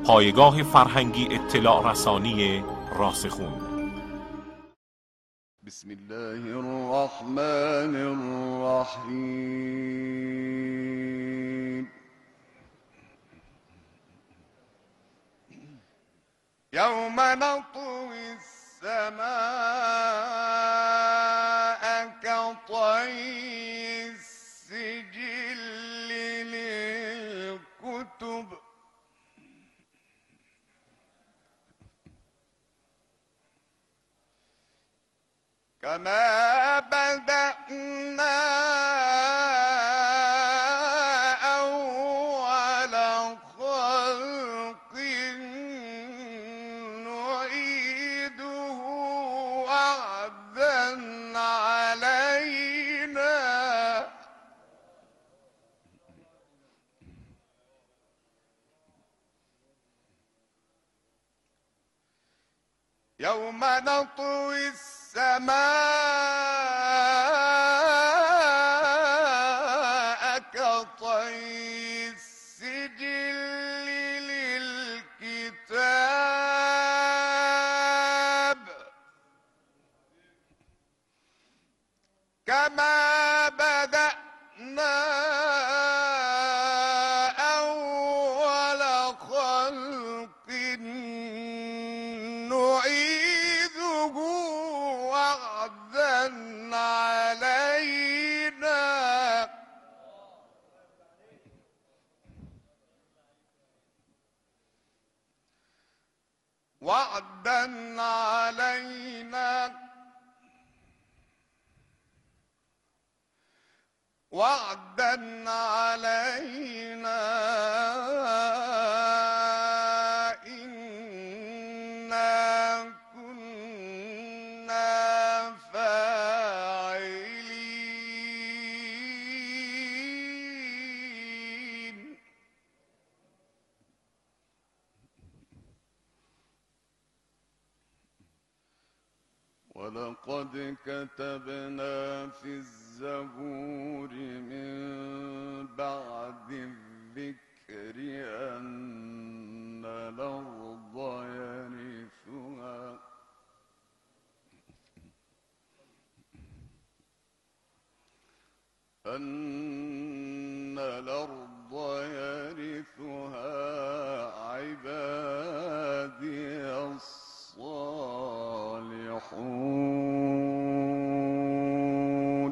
پایگاه فرهنگی اطلاع رسانی راسخون. بسم الله الرحمن الرحیم. یوم نطوی السماء كطی السجل للكتب كما بدأنا أول خلق نعيده وعدا علينا يوم نطوي السماء كطي السجل للكتاب كما بدأنا أول خلق نعيده وعدا علينا وعدا علينا وعدا علينا إنا كنا فاعلين. ولقد كتبنا في الزبور من بعد الذكر أن الأرض يرثها عبادي الصالحون.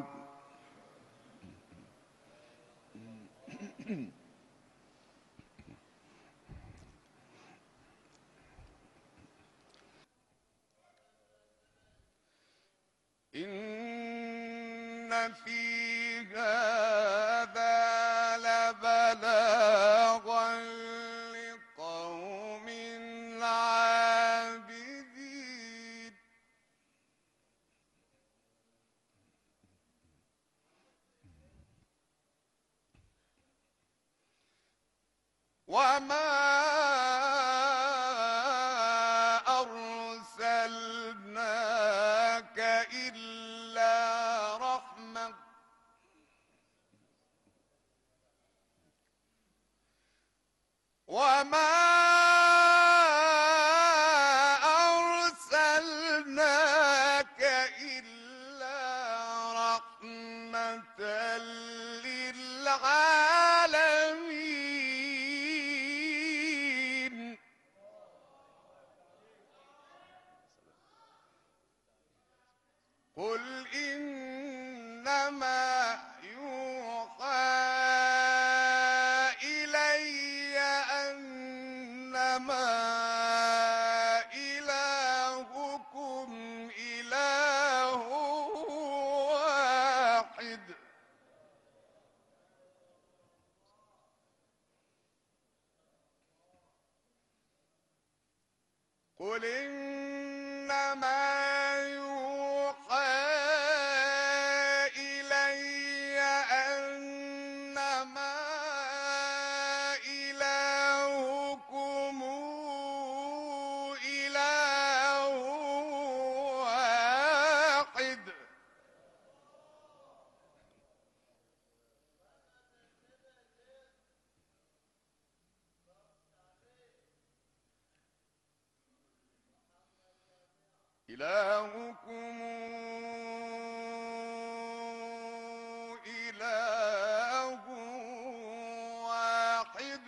إن في هذا لبلاغا لقوم عابدين. وما أرسلناك إلا رحمة للعالمين. قل إنما يوحى إلي أنما إلهكم إله واحد. قل إنما يوحى إلي أنما إلهكم إله واحد. إلهكم إله واحد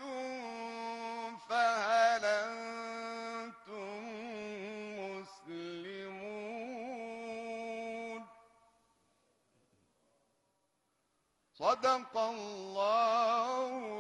فهل أنتم مسلمون صدق الله